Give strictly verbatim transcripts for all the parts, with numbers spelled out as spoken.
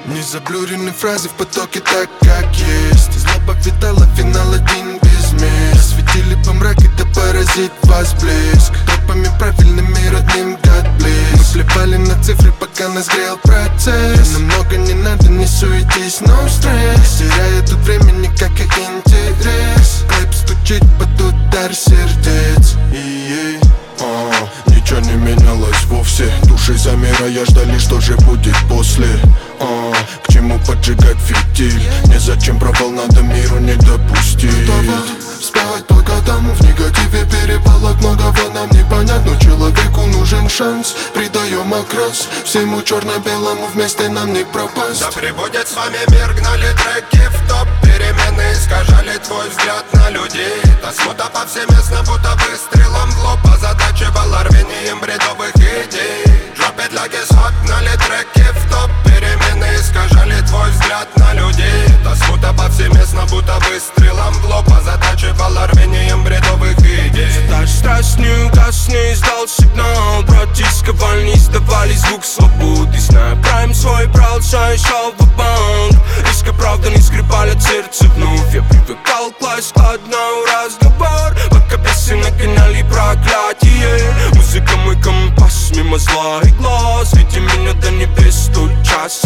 Незаблюренные фразы в потоке так, как есть. Злоба витала, финал один без мест. Светили по мраке, да поразит вас блеск. Тропами правильными, родным God bless. Мы плевали на цифры, пока нас грел процесс. Нам много не надо, не суетись, no stress. Теряя тут времени, как и интерес. Клэп стучит под удар сердец. И а, ничего не менялось вовсе. Души замирая ждали, что же будет после. а, К чему поджигать фитиль? Незачем провал, надо миру не допустить. Вставать, вставать только тому в негативе перепалок. Многого нам не понять, но человеку нужен шанс. Придаем окрас всему черно-белому, вместе нам не пропасть. Да пребудет с вами мир, гнали треки в топ. Перемены искажали твой взгляд на людей. Та смута повсеместно, будто выстрелом в лоб. Озадачивала рвением бредовых идей. Drop it like it's hot, гнали треки в топ. Перемены искажали твой взгляд на людей. Та смута повсеместно, будто выстрелом в лоб. Озадачивала рвением бредовых идей. Задач страсть не угас, не издал сигнал. Братишка вольни сдавали звук свободы. Зная прайм свой брал, шай шел в банк. Риска правда не скрипали сердце вновь. Я привыкал класть одна разговор. Пока бесы нагоняли проклятие. Музыка мой компас, мимо зла и глаз. Веди меня до небес, тут час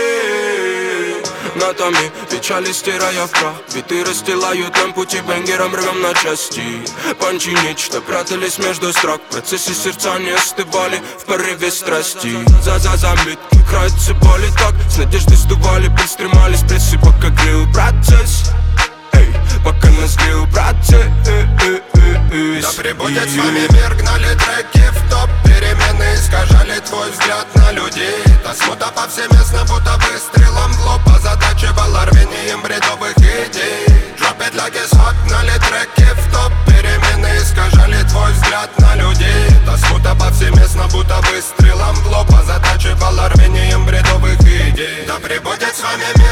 сие. На томе печали стирая в прах. Биты расстилают нам пути, бенгером рвем на части. Панчи нечто прятались между строк. В процессе сердца не остывали в порыве страсти. За-за заметки краются боли так. С надеждой сдували, пристремались прессы, пока грел процесс. Эй, пока нас грел процесс. Да пребудет с вами мир, гнали треки в топ. Перемены искажали твой взгляд на людей. Та смута повсеместно, будто выстрелом в лоб. Озадачивала рвением бредовых идей. Drop it like it's hot, гнали треки в топ. Перемены искажали твой взгляд на людей. Та смута повсеместно, будто выстрелом в лоб. Озадачивала рвением бредовых идей. Да пребудет с вами мир.